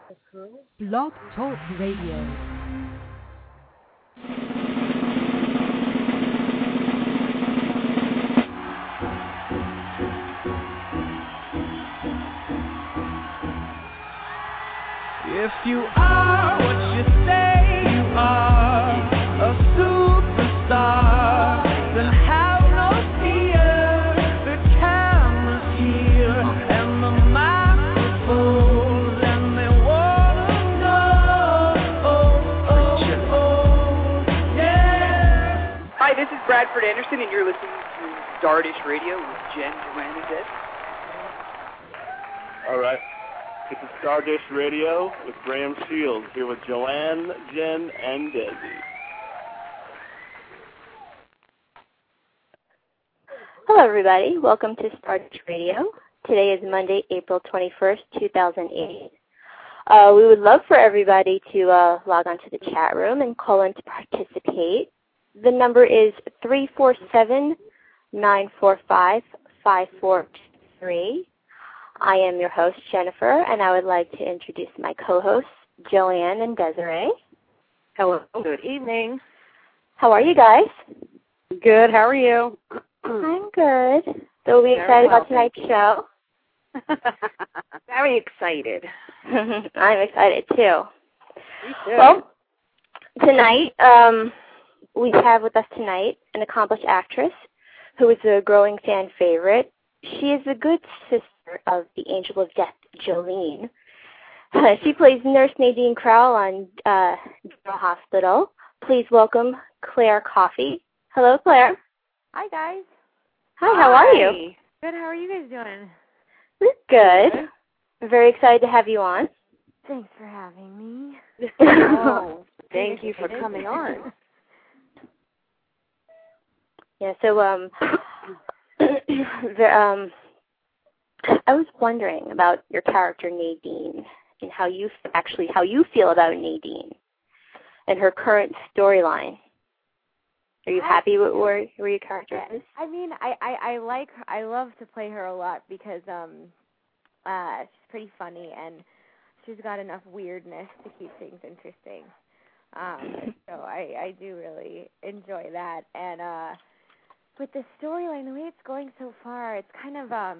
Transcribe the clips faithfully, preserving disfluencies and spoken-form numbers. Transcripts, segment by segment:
Blog Talk Radio. If you are what you say you are, a superstar, then have no fear. The camera's here and the microphone, and they wanna know. Oh, oh, oh, yeah. Hi, this is Bradford Anderson, and you're listening to Stardust Radio with Jen, Joanne, and Des. All right. This is Stardust Radio with Graham Shields, here with Joanne, Jen, and Desi. Hello, everybody. Welcome to Stardust Radio. Today is Monday, April twenty-first, two thousand eight. Uh, we would love for everybody to uh, log on to the chat room and call in to participate. The number is three four seven, nine four five, five four two three. I am your host, Jennifer, and I would like to introduce my co-hosts, Joanne and Desiree. Hello. Good evening. How are you guys? Good. How are you? I'm good. So we Very excited well, about tonight's show? Very excited. I'm excited, too. Me too. Well, tonight, um, we have with us tonight an accomplished actress who is a growing fan favorite. She is a good sister of the Angel of Death, Jolene. Uh, she plays Nurse Nadine Crowell on uh, General Hospital. Please welcome Claire Coffey. Hello, Claire. Hi, guys. Hi, how Hi. are you? Good, how are you guys doing? We're good. I'm very excited to have you on. Thanks for having me. Oh, thank you for coming on. Yeah, so, um, the, um, I was wondering about your character Nadine and how you actually how you feel about Nadine and her current storyline. Are you happy with where, where your character is? I mean, I, I, I like her. I love to play her a lot because um, uh, she's pretty funny and she's got enough weirdness to keep things interesting. Um, so I, I do really enjoy that. And uh, with the storyline, the way it's going so far, it's kind of um.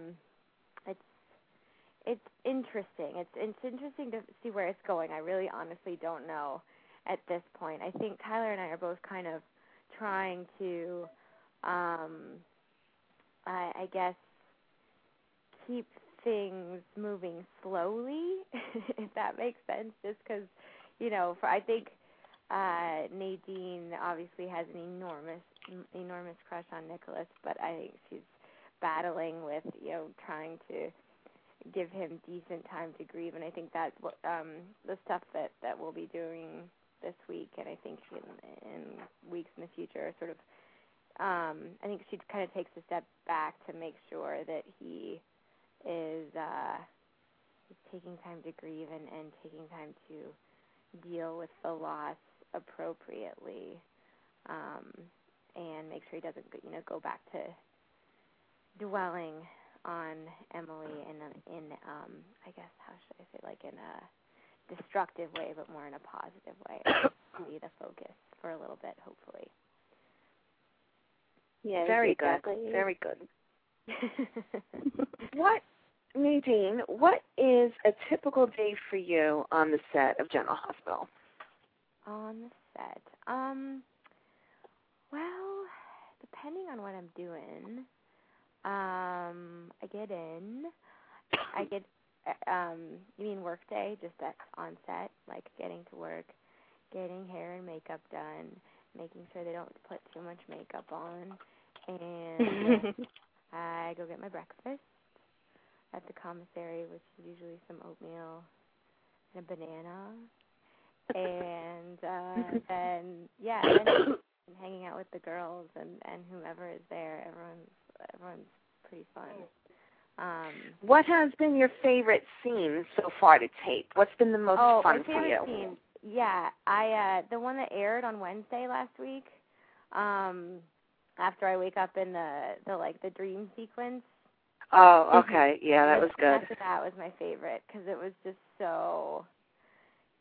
It's interesting. It's it's interesting to see where it's going. I really honestly don't know at this point. I think Tyler and I are both kind of trying to, um, I, I guess, keep things moving slowly, if that makes sense, just because, you know, for I think uh, Nadine obviously has an enormous, enormous crush on Nicholas, but I think she's battling with, you know, trying to give him decent time to grieve, and I think that's what um, the stuff that, that we'll be doing this week, and I think in, in weeks in the future, sort of, um, I think she kind of takes a step back to make sure that he is, uh, is taking time to grieve and, and taking time to deal with the loss appropriately, um, and make sure he doesn't, you know, go back to dwelling on Emily in, a, in um, I guess, how should I say, like in a destructive way, but more in a positive way. Be the focus for a little bit, hopefully. Yeah, Very exactly. good. Very good. What, Nadine, what is a typical day for you on the set of General Hospital? On the set? Um, well, depending on what I'm doing, Um, I get in. I get, um, you mean work day, just at, on set, like getting to work, getting hair and makeup done, making sure they don't put too much makeup on, and I go get my breakfast at the commissary, which is usually some oatmeal and a banana, and uh, then, yeah, then hanging out with the girls and, and whomever is there. Everyone's everyone's pretty fun. Um, what has been your favorite scene so far to tape? What's been the most oh, fun my for favorite you? Scene, yeah, I uh, the one that aired on Wednesday last week. Um, after I wake up in the the like the dream sequence. Oh, okay, yeah, that was good. That was my favorite because it was just so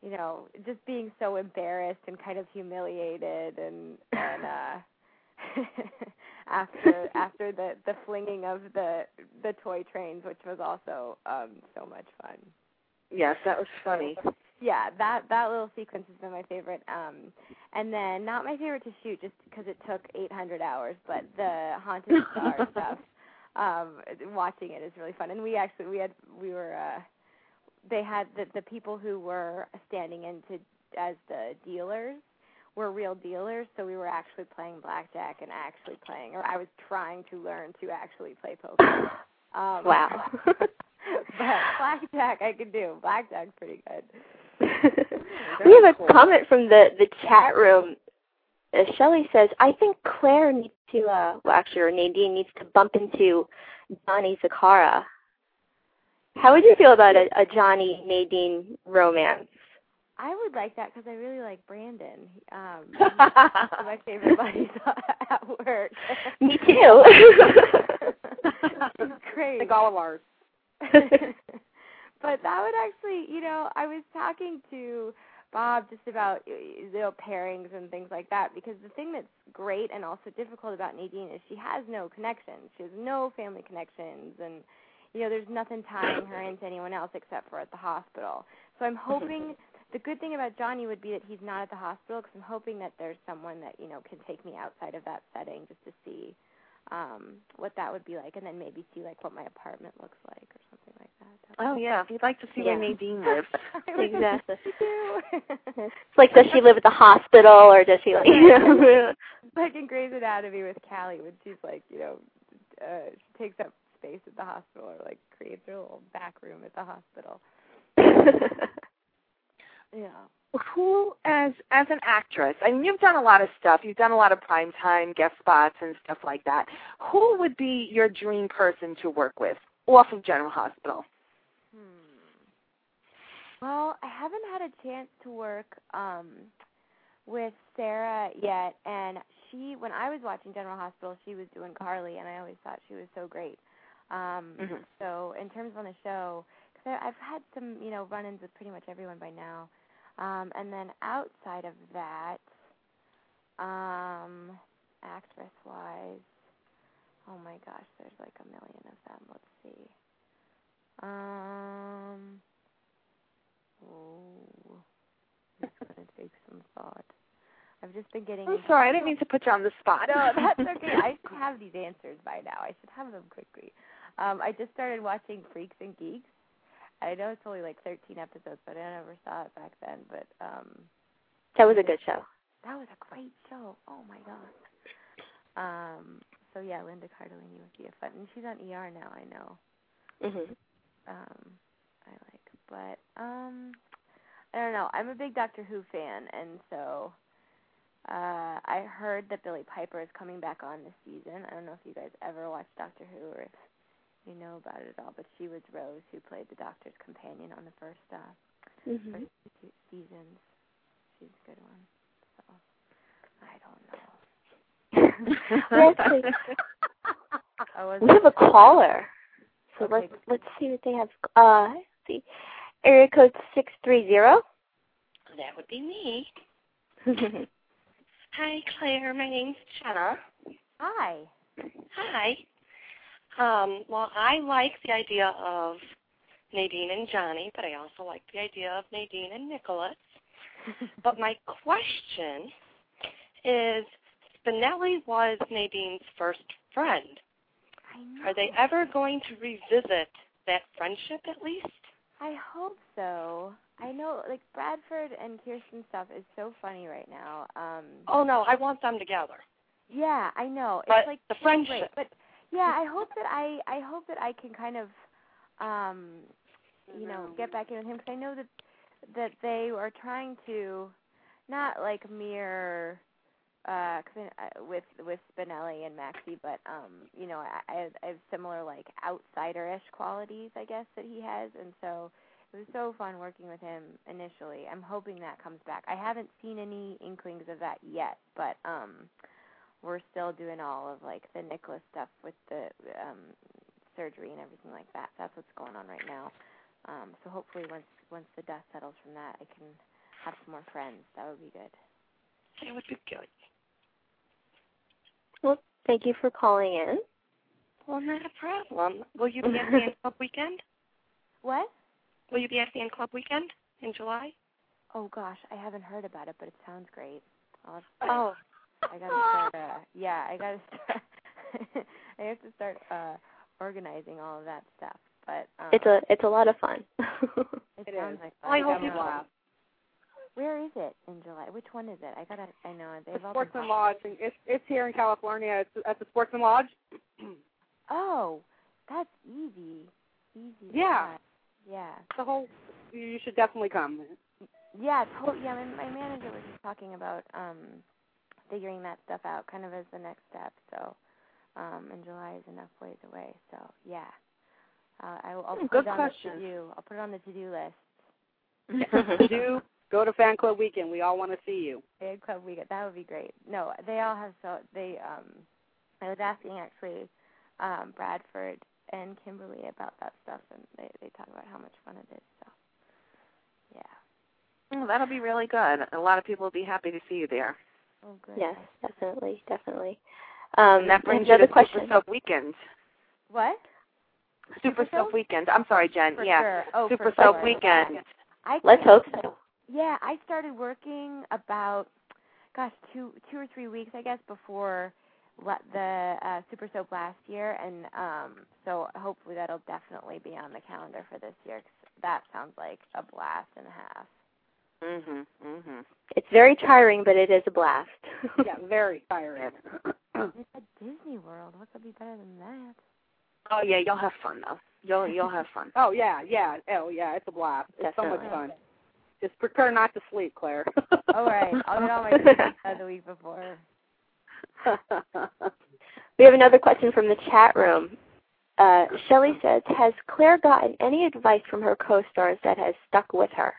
you know, just being so embarrassed and kind of humiliated and and uh after after the the flinging of the the toy trains, which was also um so much fun. Yes, that was funny. Yeah, that that little sequence has been my favorite. Um, and then not my favorite to shoot, just because it took eight hundred hours. But the Haunted Star stuff, um, watching it is really fun. And we actually we had we were uh, they had the the people who were standing in to as the dealers were real dealers, so we were actually playing blackjack and actually playing, or I was trying to learn to actually play poker. Um, wow. But blackjack I could do. Blackjack's pretty good. We have a cool. comment from the, the chat room. Uh, Shelley says, I think Claire needs to, uh, well, actually, or Nadine needs to bump into Johnny Zakara. How would you feel about a, a Johnny-Nadine romance? I would like that because I really like Brandon. Um, he's one of my favorite buddies at work. Me too. He's great. Like all of ours. But that would actually, you know, I was talking to Bob just about, you know, pairings and things like that, because the thing that's great and also difficult about Nadine is she has no connections. She has no family connections, and, you know, there's nothing tying her into anyone else except for at the hospital. So I'm hoping, the good thing about Johnny would be that he's not at the hospital, because I'm hoping that there's someone that, you know, can take me outside of that setting just to see um, what that would be like, and then maybe see, like, what my apartment looks like or something like that. Oh, yeah, if you'd like to see Yeah. where Nadine lives. Exactly. It's like, does she live at the hospital, or does she, like, like in Grey's Anatomy with Callie, when she's, like, you know, uh, she takes up space at the hospital, or, like, creates her little back room at the hospital. Yeah. Who, as as an actress, I mean, you've done a lot of stuff. You've done a lot of primetime guest spots and stuff like that. Who would be your dream person to work with off of General Hospital? Hmm. Well, I haven't had a chance to work um, with Sarah yet, and she, when I was watching General Hospital, she was doing Carly, and I always thought she was so great. Um, Mm-hmm. So in terms of on the show, because I've had some, you know, run-ins with pretty much everyone by now. Um, and then outside of that, um, actress-wise, oh my gosh, there's like a million of them. Let's see. Um, oh, it's going to take some thought. I've just been getting... I'm sorry, I didn't mean to put you on the spot. No, that's okay. I should have these answers by now. I should have them quickly. Um, I just started watching Freaks and Geeks. I know it's only like thirteen episodes, but I never saw it back then. But um, that was a good show. That was a great show. Oh my gosh. Um. So yeah, Linda Cardellini would be a fun, and she's on E R now. I know. Mhm. Um, I like, but um, I don't know. I'm a big Doctor Who fan, and so uh, I heard that Billie Piper is coming back on this season. I don't know if you guys ever watched Doctor Who or if you know about it at all, but she was Rose, who played the Doctor's companion on the first, uh, Mhm. first two seasons. She's a good one. So, I don't know. Well, actually, I was we have a caller, so Okay. let's let's see what they have. Uh, let's see, area code six three zero. That would be me. Hi, Claire. My name's Jenna. Hi. Hi. Um, well, I like the idea of Nadine and Johnny, but I also like the idea of Nadine and Nicholas. But my question is, Spinelli was Nadine's first friend. I know. Are they ever going to revisit that friendship at least? I hope so. I know, like, Bradford and Kirsten stuff is so funny right now. Um, Oh, no, I want them together. yeah, I know. But it's like the so friendship. great. But yeah, I hope that I I hope that I can kind of um you know, get back in with him, because I know that that they are trying to not like mirror uh cause I, with with Spinelli and Maxie, but um you know, I, I, have, I have similar like outsider-ish qualities, I guess, that he has, and so it was so fun working with him initially. I'm hoping that comes back. I haven't seen any inklings of that yet, but um we're still doing all of like the Nicholas stuff with the um surgery and everything like that. That's what's going on right now. Um, so hopefully once once the dust settles from that, I can have some more friends. That would be good. It would be good. Well, thank you for calling in. Well, not a problem. Will you be at the Fan Club weekend? What? Will you be at the Fan Club weekend in July? Oh gosh, I haven't heard about it, but it sounds great. I'll Oh. I gotta start. Uh, yeah, I gotta start. I have to start uh, organizing all of that stuff. But um, it's a it's a lot of fun. it, It sounds is. like Well, I fun. hope you have a laugh. Where is it in July? Which one is it? I gotta. I know they've The all Sportsman been Lodge. and It's it's here in California. It's at the Sportsman Lodge. Oh, that's easy. Easy. Yeah. Spot. Yeah. The whole. You should definitely come. Yeah. To- yeah. My, my manager was just talking about um, figuring that stuff out, kind of as the next step. So, um, and July is enough ways away. So, yeah. Uh, I, I'll put Good it on question. the to-do. I'll put it on the to-do list. Do go to Fan Club weekend. We all want to see you. Big club weekend. That would be great. No, they all have so they. Um, I was asking actually um, Bradford and Kimberly about that stuff, and they they talk about how much fun it is. So, yeah. Well, that'll be really good. A lot of people will be happy to see you there. Oh, good. Yes, definitely, definitely. Um, and that brings another you to question. Super Soap Weekend. What? Super, Super Soap Soap? Weekend. I'm sorry, Jen. For yeah. sure. Oh, Super for Soap sure. Weekend. I Let's hope so. Yeah, I started working about, gosh, two two or three weeks, I guess, before le- the uh, Super Soap last year, and um, so hopefully that'll definitely be on the calendar for this year, 'cause that sounds like a blast and a half. Mhm. Mhm. It's very tiring, but it is a blast. Yeah, very tiring. It's at Disney World. What could be better than that? Oh yeah, you'll have fun though. You'll you'll have fun. Oh yeah, yeah. Oh yeah, it's a blast. It's so much Definitely. fun. Just prepare not to sleep, Claire. All right, I'll get all my tickets out the week before. We have another question from the chat room. Uh, Shelley says, has Claire gotten any advice from her co-stars that has stuck with her?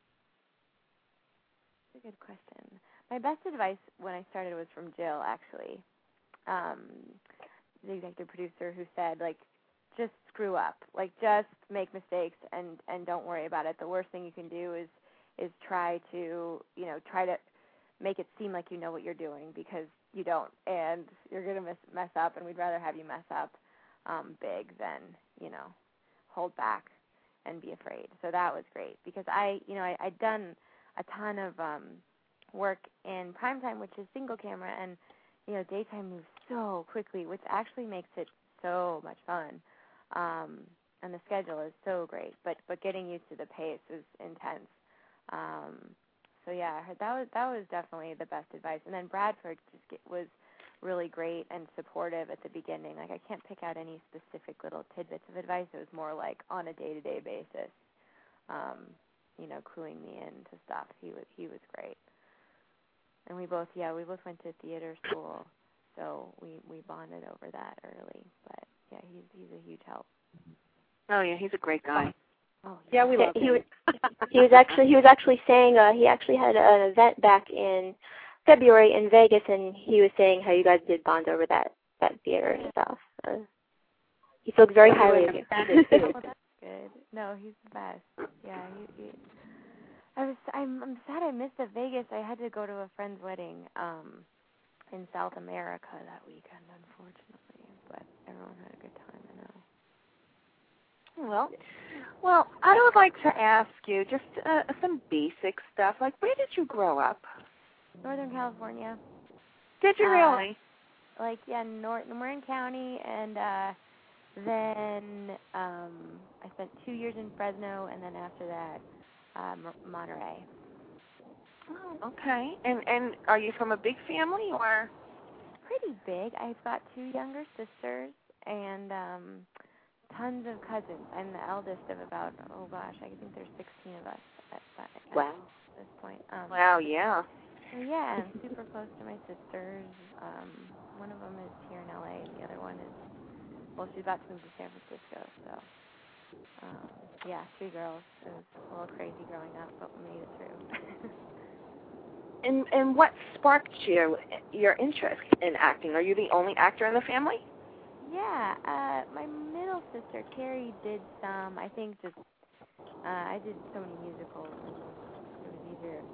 That's a good question. My best advice when I started was from Jill, actually, um, the executive producer, who said, like, just screw up. Like, just make mistakes and, and don't worry about it. The worst thing you can do is is try to, you know, try to make it seem like you know what you're doing, because you don't, and you're going to mess, mess up, and we'd rather have you mess up um, big than, you know, hold back and be afraid. So that was great, because I, you know, I, I'd done a ton of um, work in primetime, which is single camera, and, you know, daytime moves so quickly, which actually makes it so much fun. Um, and the schedule is so great, but, but getting used to the pace is intense. Um, so yeah, that was that was definitely the best advice. And then Bradford just get, was really great and supportive at the beginning. Like, I can't pick out any specific little tidbits of advice. It was more like on a day-to-day basis, um, you know, cluing me into stuff. He was he was great. And we both yeah we both went to theater school, so we we bonded over that early. But yeah, he's he's a huge help. Oh yeah, he's a great guy. Oh Yeah, we Yeah, love he him. was he was actually he was actually saying uh, he actually had an event back in February in Vegas, and he was saying how you guys did bond over that that theater and stuff. Uh, he spoke very highly of you. Oh, that's good. No, he's the best. Yeah, he, he, I was. I'm. I'm sad I missed the Vegas. I had to go to a friend's wedding um, in South America that weekend, unfortunately. But everyone had a good time. I know. Well, well, I would like to ask you just uh, some basic stuff. Like, where did you grow up? Northern California. Did you Uh, really? Like, yeah, North Marin County, and uh, then um, I spent two years in Fresno, and then after that, uh, Monterey. Oh, okay. And and are you from a big family or? Pretty big. I've got two younger sisters and um, tons of cousins. I'm the eldest of about, oh gosh, I think there's sixteen of us at, at, at Wow. this point. Um, Wow, yeah. So yeah, I'm super close to my sisters. Um, one of them is here in L A, and the other one is, well, she's about to move to San Francisco. So, um, yeah, three girls. It was a little crazy growing up, but we made it through. And and what sparked you your interest in acting? Are you the only actor in the family? Yeah, uh, my middle sister Carrie did some. I think just uh, I did so many musicals, and it was easier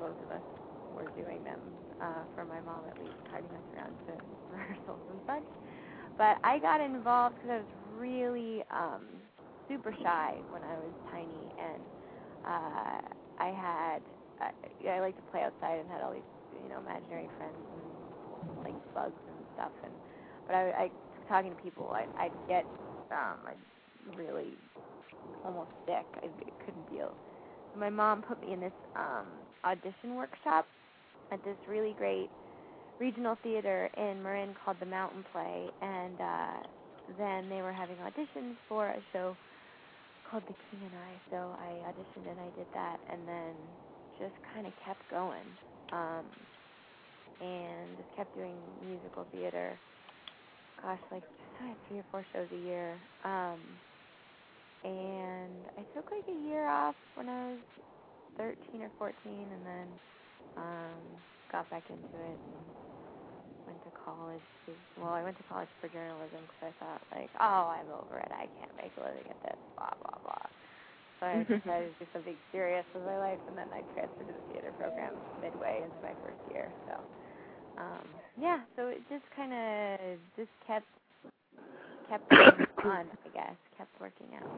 most of us were doing them, uh, for my mom at least, carting us around to rehearsals and such. But I got involved because I was really um, super shy when I was tiny, and uh, I had, uh, I liked to play outside and had all these, you know, imaginary friends and like bugs and stuff. And but I, I talking to people, I, I'd get, um, I'd really almost sick. I couldn't deal. So my mom put me in this um, audition workshop at this really great regional theater in Marin called the Mountain Play, and uh, then they were having auditions for a show called The King and I, so I auditioned and I did that, and then just kind of kept going, um, and just kept doing musical theater, gosh, like three or four shows a year, um, and I took like a year off when I was thirteen or fourteen, and then um, got back into it and went to college. To, well, I went to college for journalism because I thought, like, oh, I'm over it. I can't make a living at this, blah, blah, blah. So I decided to do something serious with my life, and then I transferred to the theater program midway into my first year. So, um, yeah, so it just kind of just kept, kept going on, I guess, kept working out.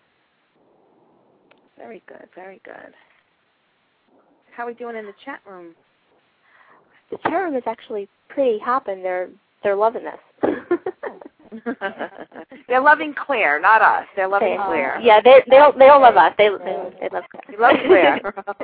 Very good, very good. How are we doing in the chat room? The chat room is actually pretty hopping. They're they're loving this. They're loving Claire, not us. They're loving they, Claire. Yeah, they they don't they don't love us. They they, they love Claire. They love Claire.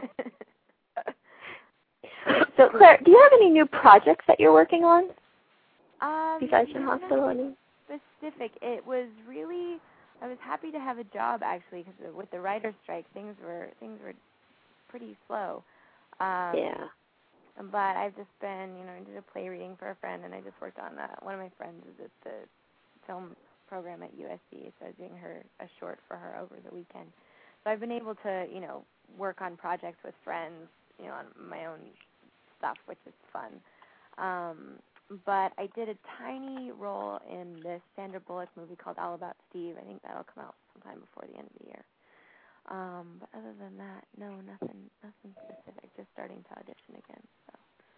So Claire, do you have any new projects that you're working on Um, besides your hospital? Any? Specific. It was really. I was happy to have a job actually because with the writer's strike, things were things were pretty slow. Um, yeah. But I've just been, you know, I did a play reading for a friend, and I just worked on that. One of my friends is at the film program at U S C, so I was doing her a short for her over the weekend. So I've been able to, you know, work on projects with friends, you know, on my own stuff, which is fun. Um, but I did a tiny role in this Sandra Bullock movie called All About Steve. I think that'll come out sometime before the end of the year. Um, but other than that, no, nothing, nothing specific. Just starting to audition again. So.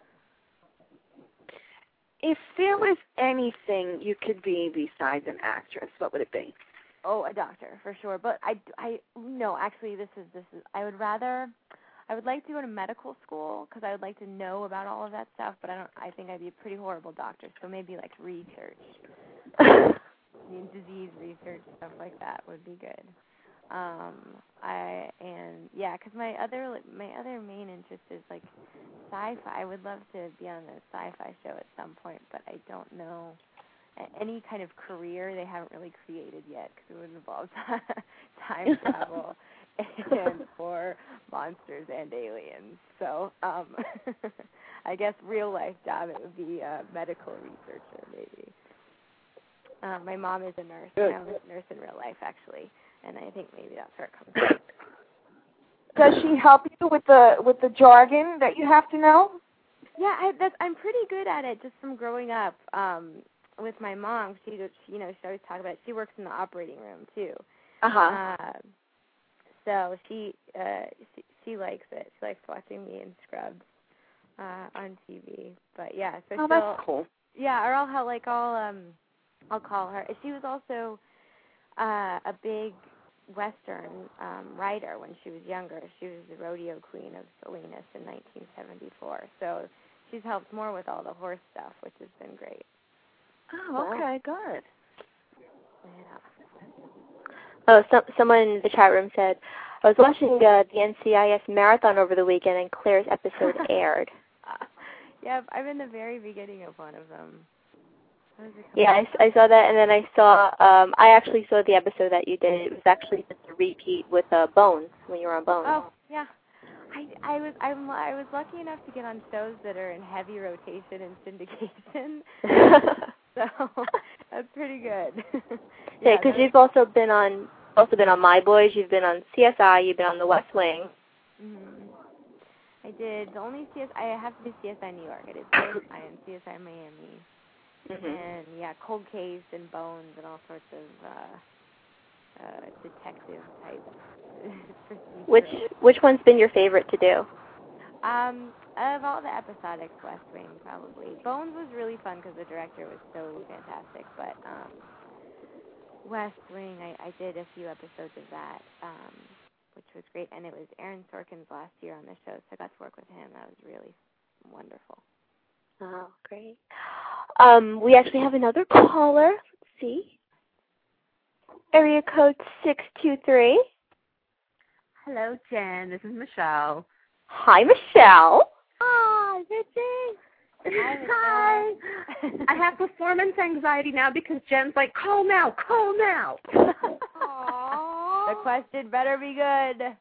If there was anything you could be besides an actress, what would it be? Oh, a doctor for sure. But I, I, no, actually, this is this is. I would rather, I would like to go to medical school because I would like to know about all of that stuff. But I don't. I think I'd be a pretty horrible doctor. So maybe like research, I mean, disease research, stuff like that would be good. Um, I and yeah, because my other my other main interest is like sci-fi. I would love to be on a sci-fi show at some point, but I don't know any kind of career they haven't really created yet because it would involve time travel and or monsters and aliens. So um, I guess real life job it would be a medical researcher maybe. Um, my mom is a nurse. Good. My mom is a nurse in real life actually. And I think maybe that's where it comes from. Does she help you with the with the jargon that you have to know? Yeah, I, that's, I'm pretty good at it just from growing up um, with my mom. She, she, you know, she always talk about it. She works in the operating room too. Uh-huh. Uh, so she, uh, she she likes it. She likes watching me in Scrubs uh, on T V. But yeah, so oh, she'll, that's cool. Yeah, or I'll have, like I'll um I'll call her. She was also uh, a big Western um, writer when she was younger. She was the rodeo queen of Salinas in nineteen seventy-four. So she's helped more with all the horse stuff, which has been great. Oh, okay, good. Yeah. Oh, some, someone in the chat room said, I was watching uh, the N C I S marathon over the weekend, and Claire's episode aired. Yeah, I'm in the very beginning of one of them. Yeah, I, I saw that, and then I saw, um, I actually saw the episode that you did. It was actually just a repeat with uh, Bones, when you were on Bones. Oh, yeah. I, I was I'm, I was lucky enough to get on shows that are in heavy rotation and syndication. So that's pretty good. Yeah, because yeah, you've also been on also been on My Boys. You've been on C S I. You've been on The West Wing. Mm-hmm. I did the only C S I. I have to do C S I New York. I did C S I and C S I Miami. Mm-hmm. And yeah, Cold Case and Bones and all sorts of uh, uh, detective type. Which which one's been your favorite to do? Um, of all the episodics, West Wing probably. Bones was really fun because the director was so fantastic, but um, West Wing, I, I did a few episodes of that, um, which was great, and it was Aaron Sorkin's last year on the show, so I got to work with him. That was really wonderful. Oh, great. Um, we actually have another caller. Let's see. Area code six two three. Hello, Jen. This is Michelle. Hi, Michelle. Hi, Richie. Hi. I have performance anxiety now because Jen's like, call now, call now. Aww. The question better be good.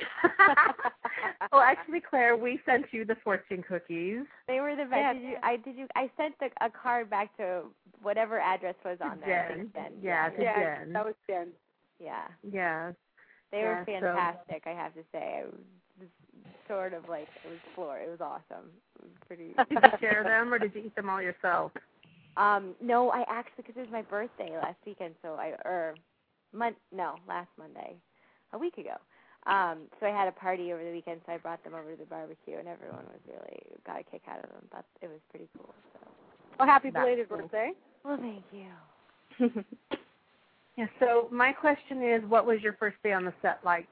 Well, actually, Claire, we sent you the fortune cookies. They were the best. Yeah. Did you? I did you? I sent the, a card back to whatever address was on there. Jen. Jen. Yeah, to Yeah, Jen. that was Jen. Yeah. Yeah. They Yeah, were fantastic. I have to say, it was sort of like it was floor. It was awesome. It was pretty. Did you share them or did you eat them all yourself? Um, no, I actually because it was my birthday last weekend, so I or mon no last Monday, a week ago. Um, so I had a party over the weekend, so I brought them over to the barbecue, and everyone was really got a kick out of them. But it was pretty cool. So. Well, happy That's belated cool. birthday. Well, thank you. Yeah. So my question is, what was your first day on the set like?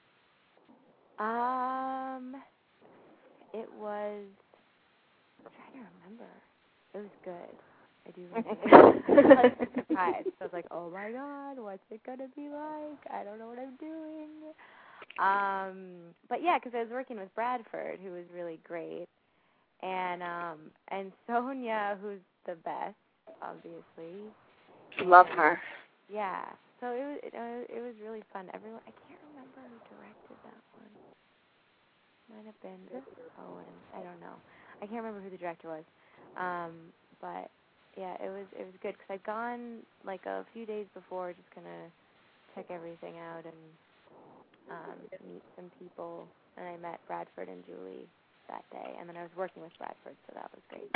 Um, it was. I'm trying to remember. It was good. I do remember. I was like surprised. So I was like, oh my god, what's it gonna be like? I don't know what I'm doing. Um, but yeah, because I was working with Bradford, who was really great, and um, and Sonia, who's the best, obviously. Love her. Yeah. So it was it, uh, it was really fun. Everyone, I can't remember who directed that one. Might have been Owen. I don't know. I can't remember who the director was. Um, but yeah, it was it was good because I'd gone like a few days before, just gonna check everything out and um, meet some people. And I met Bradford and Julie that day, and then I was working with Bradford, so that was great.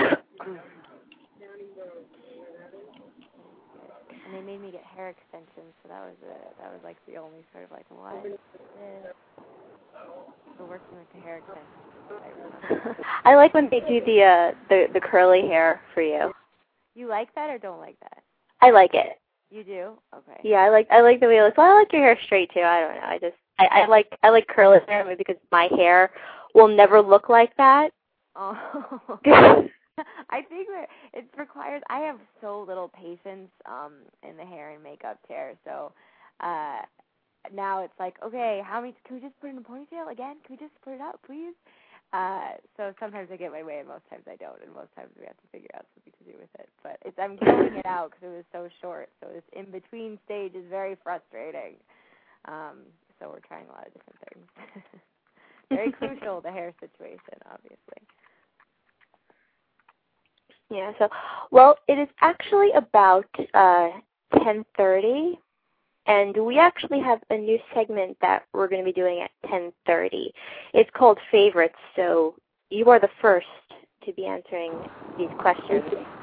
And they made me get hair extensions, so that was a, that was like the only sort of like what is this? So working with the hair extensions. I, really I like when they do the uh the the curly hair for you. You like that or don't like that? I like it. You do? Okay. Yeah, I like I like the way it looks. Well, I like your hair straight too. I don't know. I just I, I like I like curly hair maybe because my hair will never look like that. Oh. I think that it requires. I have so little patience um, in the hair and makeup chair, so uh, now it's like, okay, how many? Can we just put it in a ponytail again? Can we just put it up, please? Uh, so sometimes I get my way, and most times I don't, and most times we have to figure out something to do with it. But it's I'm growing it out because it was so short, so this in between stage is very frustrating. Um, so we're trying a lot of different things. Very crucial, the hair situation, obviously. Yeah, so, well, it is actually about uh, ten thirty, and we actually have a new segment that we're going to be doing at ten thirty. It's called Favorites, so you are the first to be answering these questions.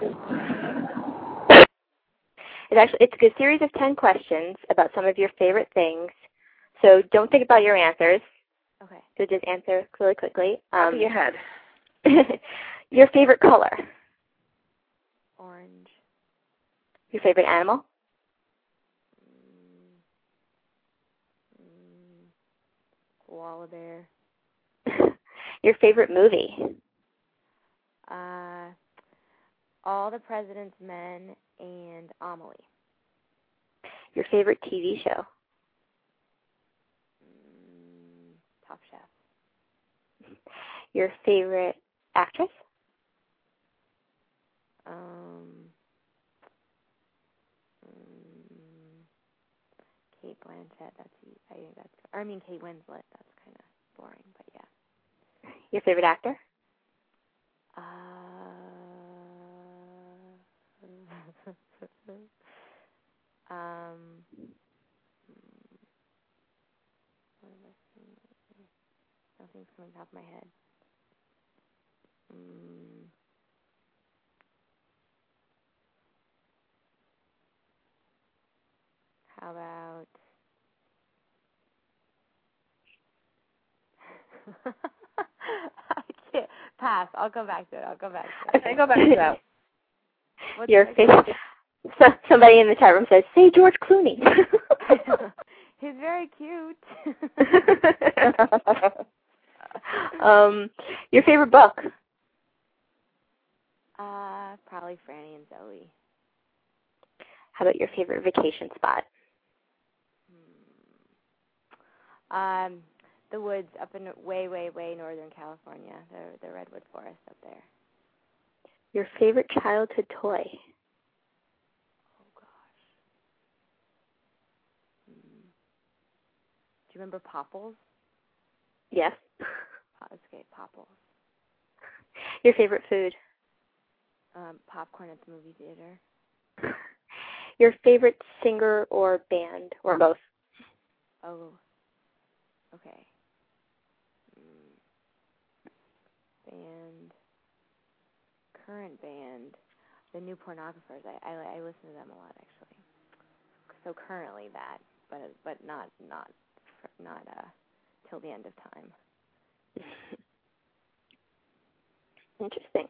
It's actually it's a series of ten questions about some of your favorite things, so don't think about your answers. Okay. So just answer really quickly. Um, Your head. Your favorite color? Orange. Your favorite animal? Mm, mm, koala bear. Your favorite movie? Uh, All the President's Men and Amelie. Your favorite T V show? Mm, Top Chef. Your favorite actress? Um, mm, Kate Blanchett. That's I think that's. Or I mean Kate Winslet. That's kind of boring, but yeah. Your favorite actor? Uh, um, what am I saying? Nothing's coming top of my head. Mm. How about I pass. I'll go back to it. I'll go back to it. Okay, go back to that. What's Your my favorite. So, somebody in the chat room says, say George Clooney. He's very cute. um, your favorite book? Uh, probably Franny and Zoe. How about your favorite vacation spot? Hmm. Um, the woods up in way, way, way northern California. The the redwood forest up there. Your favorite childhood toy? Oh gosh. Hmm. Do you remember Popples? Yes. Okay, Popples. Your favorite food? Um, popcorn at the movie theater. Your favorite singer or band, or both? Oh. Okay. Mm. Band. Current band. The New Pornographers. I, I I listen to them a lot actually. So currently that, but but not not not uh till the end of time. Interesting.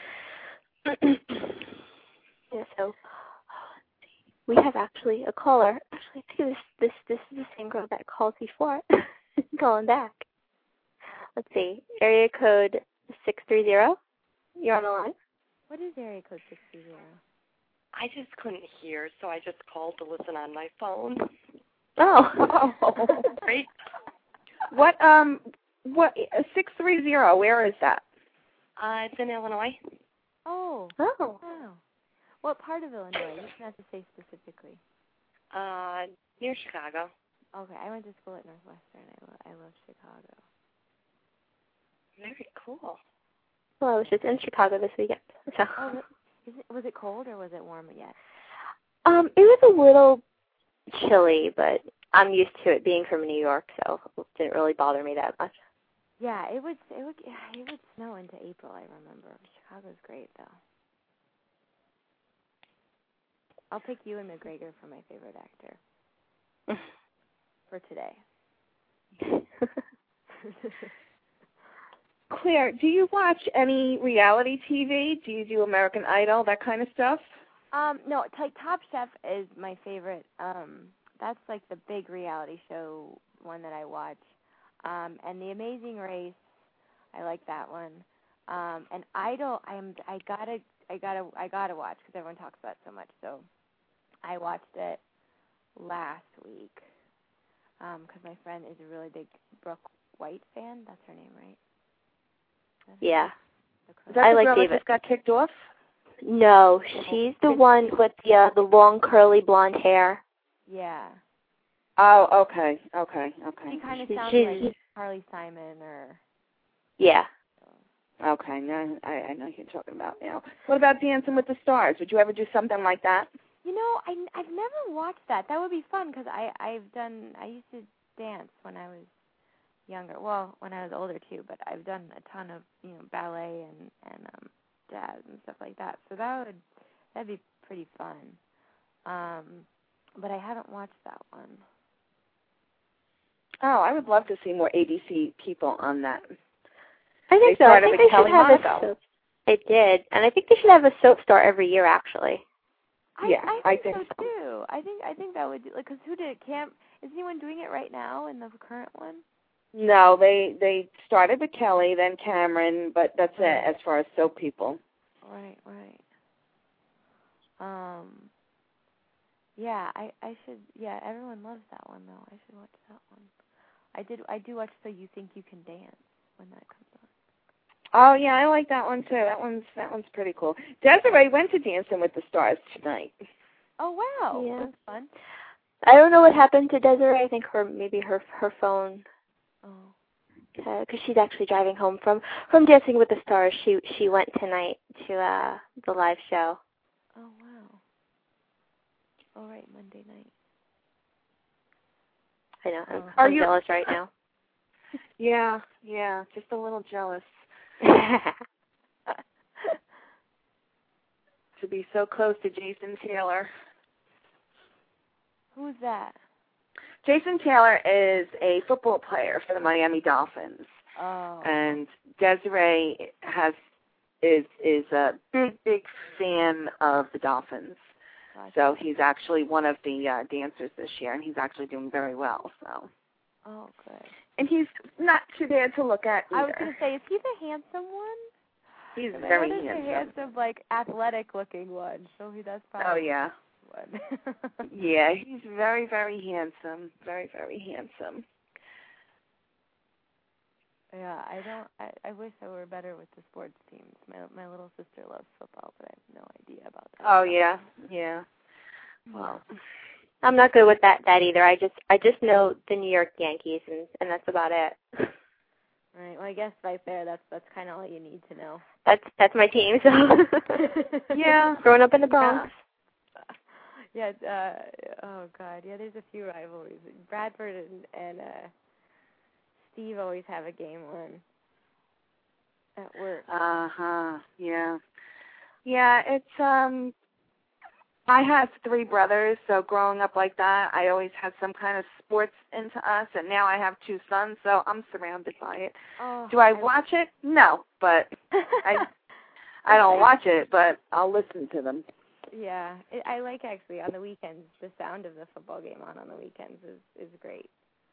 Yeah, so we have actually a caller. Actually, I think this this this is the same girl that called before. Calling back. Let's see. Area code six three zero. You're on the line. What is area code six three zero? I just couldn't hear, so I just called to listen on my phone. Oh. Oh. Great. What um what six three zero? Where is that? Uh, it's in Illinois. Oh. Oh. Wow. What part of Illinois? You don't have to say specifically. Uh, near Chicago. Okay, I went to school at Northwestern. I, lo- I love Chicago. Very cool. Well, I was just in Chicago this weekend. So. Oh, is it, was it cold or was it warm yet? Um, it was a little chilly, but I'm used to it being from New York, so it didn't really bother me that much. Yeah, it would it would it would snow into April. I remember. Chicago's great though. I'll pick Ewan McGregor for my favorite actor for today. Claire, do you watch any reality T V? Do you do American Idol, that kind of stuff? Um, no, it's like Top Chef is my favorite. Um, that's like the big reality show one that I watch. Um, and The Amazing Race, I like that one. Um, and Idol, I'm I gotta I gotta I gotta watch because everyone talks about it so much. So I watched it last week because um, my friend is a really big Brooke White fan. That's her name, right? That's Yeah. Is that I the like girl David. that just got kicked off? No, she's the one with the uh, the long curly blonde hair. Yeah. Oh, okay, okay, okay. She kind of She's- sounds she's- like Carly Simon or. Yeah. Okay, now I, I know who you're talking about now. What about Dancing with the Stars? Would you ever do something like that? You know, I, I've never watched that. That would be fun because I I've done I used to dance when I was younger. Well, when I was older too, but I've done a ton of you know ballet and and um, jazz and stuff like that. So that would that'd be pretty fun. Um, but I haven't watched that one. Oh, I would love to see more A B C people on that. I think They so. I started think with they Kelly should have Monaco. a soap. They did, and I think they should have a soap star every year. Actually. I, Yeah, I I think, think so too. I think I think that would do, like because who did it? Cam? Is anyone doing it right now in the current one? No, they they started with Kelly, then Cameron, but that's it as far as soap people. Right, right. Um. Yeah, I I should. Yeah, everyone loves that one though. I should watch that one. I did. I do watch So You Think You Can Dance when that comes on. Oh yeah, I like that one too. That one's that one's pretty cool. Desiree went to Dancing with the Stars tonight. Oh wow, Yeah. that's fun. I don't know what happened to Desiree. I think her maybe her her phone. Oh. Because she's actually driving home from from Dancing with the Stars. She she went tonight to uh the live show. Oh wow. All right, Monday night. I know. I'm, Oh. Are I'm you- jealous right now. Yeah, yeah, just a little jealous to be so close to Jason Taylor. Who's that? Jason Taylor is a football player for the Miami Dolphins. Oh. And Desiree has is is a big big fan of the Dolphins. Gotcha. So he's actually one of the uh, dancers this year, and he's actually doing very well. So. Oh, good. And he's not too bad to look at either. I was going to say, is he the handsome one? He's and very handsome. handsome. The handsome, like athletic-looking one. So he does probably. Oh yeah. One. Yeah, he's very very handsome. Very very handsome. Yeah, I don't. I, I wish I were better with the sports teams. My my little sister loves football, but I have no idea about that. Oh yeah, yeah. Well, I'm not good with that that either. I just I just know the New York Yankees, and and that's about it. Right. Well, I guess right there, that's that's kind of all you need to know. That's that's my team. So yeah, growing up in the Bronx. Yeah. Uh, oh God. Yeah. There's a few rivalries. Bradford and and uh, Steve always have a game on at work. Uh huh. Yeah. Yeah. It's um. I have three brothers, so growing up like that, I always had some kind of sports into us, and now I have two sons, so I'm surrounded by it. Oh, Do I watch it? No, but I I don't watch it, but I'll listen to them. Yeah, it, I like actually on the weekends. The sound of the football game on on the weekends is is great.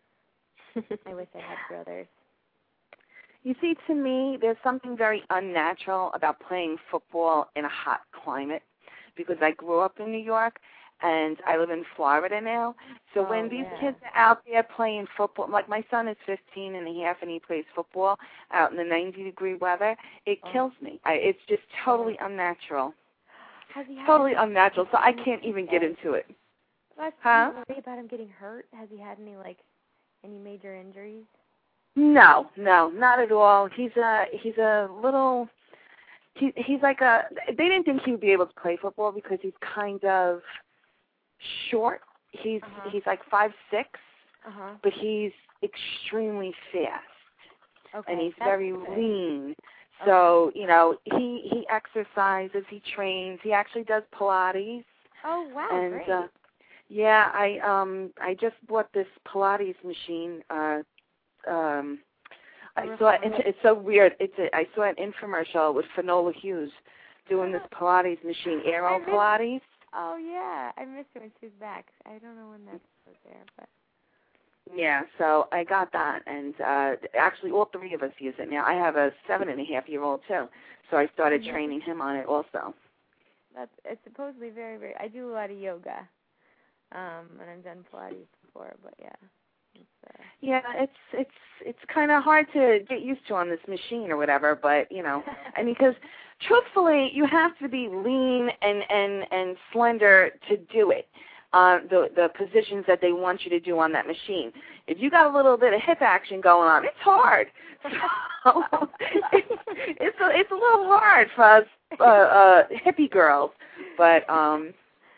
I wish I had brothers. You see, to me, there's something very unnatural about playing football in a hot climate, because I grew up in New York and I live in Florida now. So oh, when these yeah. kids are out there playing football, like my son is fifteen and a half and he plays football out in the ninety degree weather, it oh. kills me. I, it's just totally unnatural. Has he had Totally any, unnatural, so I can't even get into it. Well, huh? Do you worry about him getting hurt? Has he had any, like, any major injuries? No, no, not at all. He's a, he's a little... He, he's like a, they didn't think he would be able to play football because he's kind of short. He's uh-huh. he's like five six, uh-huh. but he's extremely fast. Okay, and he's that's very good. lean. So, you know, he, he exercises, he trains, he actually does Pilates. Oh, wow, and, great. Uh, yeah, I um I just bought this Pilates machine. Uh, um, I saw it. It's, it's so weird. It's a, I saw an infomercial with Finola Hughes doing this Pilates machine, Aero miss, Pilates. Oh yeah, I missed it when she was back. I don't know when that was there, but. Yeah, so I got that, and uh, actually all three of us use it now. I have a seven and a half year old too, so I started mm-hmm. training him on it also. That's it's supposedly very very. I do a lot of yoga, um, and I've done Pilates before, but yeah. It's, uh, yeah, it's it's it's kind of hard to get used to on this machine or whatever, but you know, I mean, because truthfully, you have to be lean and and and slender to do it. Uh, the the positions that they want you to do on that machine. If you got a little bit of hip action going on, it's hard. So it's it's a, it's a little hard for us uh, uh, hippie girls, but um,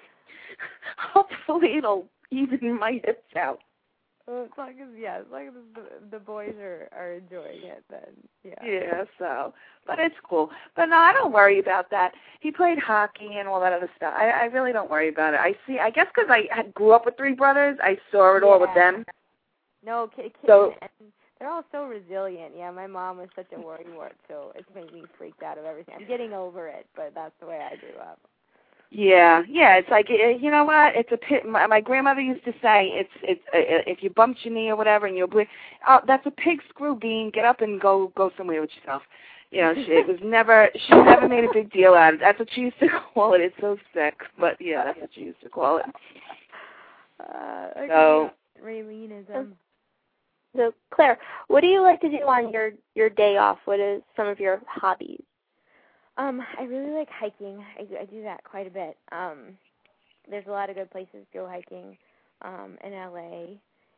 hopefully it'll even my hips out. Well, as long as yeah, as long as the, the boys are, are enjoying it, then yeah. Yeah, so, but it's cool. But no, I don't worry about that. He played hockey and all that other stuff. I, I really don't worry about it. I see. I guess because I had, grew up with three brothers, I saw it yeah. all with them. No, kids, so, and they're all so resilient. Yeah, my mom was such a worrywart, so it's made me freaked out of everything. I'm getting over it, but that's the way I grew up. Yeah, yeah. It's like, you know what? It's a pit. My, my grandmother used to say, it's it's uh, if you bumped your knee or whatever, and you're bleeding, oh, that's a pig screw bean. Get up and go go somewhere with yourself. You know, she, it was never. She never made a big deal out of it. That's what she used to call it. It's so sick, but yeah, that's what she used to call it. Uh, okay. So, Raylene is um. So Claire, what do you like to do on your your day off? What is some of your hobbies? Um, I really like hiking. I do, I do that quite a bit. Um, there's a lot of good places to go hiking um, in L A.